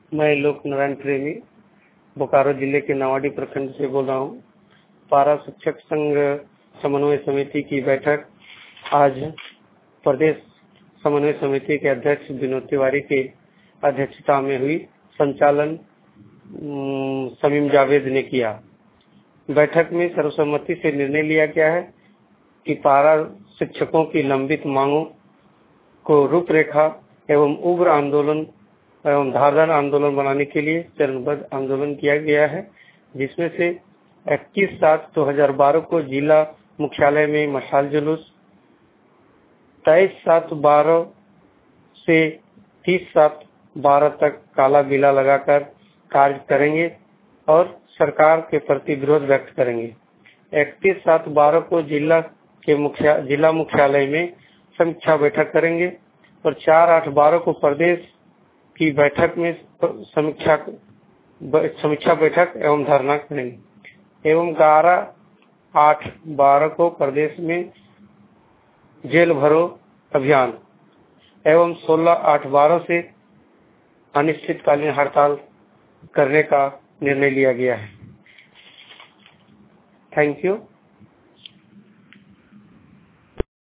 मैं लोक नारायण प्रेमी बोकारो जिले के नवाडी प्रखंड से बोल रहा हूँ। पारा शिक्षक संघ समन्वय समिति की बैठक आज प्रदेश समन्वय समिति के अध्यक्ष विनोद तिवारी के अध्यक्षता में हुई। संचालन समीम जावेद ने किया। बैठक में सर्वसम्मति से निर्णय लिया गया है कि पारा शिक्षकों की लंबित मांगों को रूपरेखा एवं उग्र आंदोलन एवं धारदार आंदोलन बनाने के लिए चरणबद्ध आंदोलन किया गया है, जिसमें से 21/7/2012 को जिला मुख्यालय में मशाल जुलूस, 23/7/12 से 30/7/12 तक काला बिला लगाकर कार्य करेंगे और सरकार के प्रति विरोध व्यक्त करेंगे। 31/7/12 को जिला मुख्यालय में समीक्षा बैठक करेंगे और 4/8/12 को प्रदेश की बैठक में समीक्षा बैठक एवं धरना करेंगे एवं 11/8/12 को प्रदेश में जेल भरो अभियान एवं 16/8/12 से अनिश्चितकालीन हड़ताल करने का निर्णय लिया गया है। Thank you.